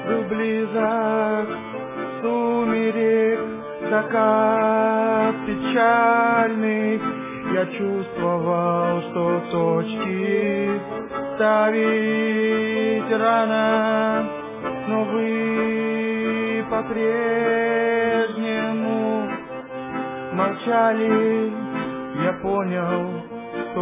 был близок сумерек, закат печальный. Я чувствовал, что точки ставить рано, но вы по-прежнему молчали. Я понял, что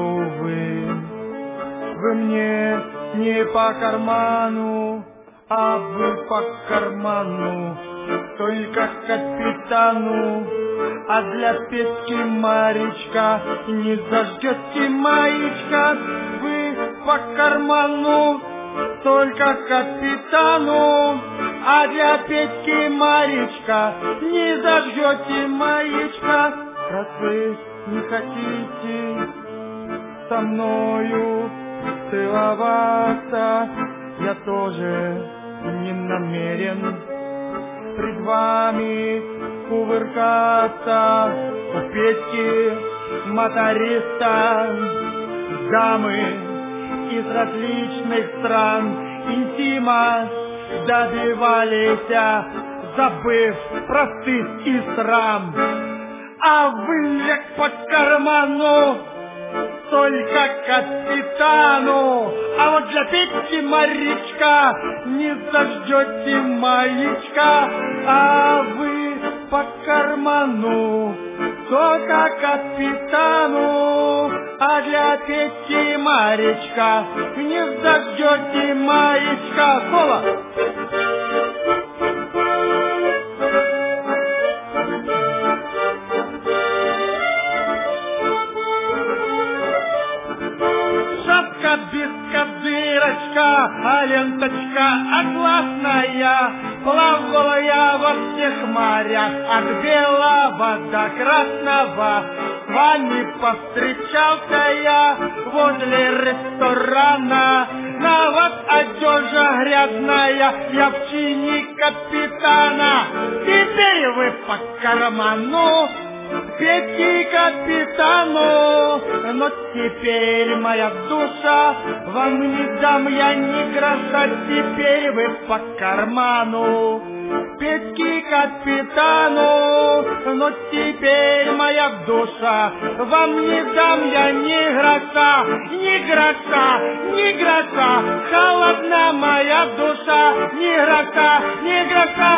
вы мне не по карману, а вы по карману, только капитану. А для Петьки Маричка не зажгете маячка. Вы по карману, только капитану. А для Петьки Маричка не зажгете маячка. Раз вы не хотите со мною целоваться, я тоже не намерен пред вами кувыркаться. У Петьки моториста дамы из различных стран интима добивались, забыв про стыд и срам. А вы по карману, только капитану. А вот для Петьки Маричка не зажжете маячка. А вы по карману, только капитану. А для Петьки Маричка не зажжете маячка. Соло! Без козырочка, а ленточка атласная, плавала я во всех морях, от белого до красного. С вами повстречался я возле ресторана. На вас одежа грязная, я в чине капитана. Теперь вы по карману, Петьки капитану, но теперь моя душа вам не дам я ни гроша. Теперь вы по карману, Петьки капитану, но теперь моя душа вам не дам я ни гроша, ни гроша, ни гроша. Холодна моя душа, ни гроша, ни гроша.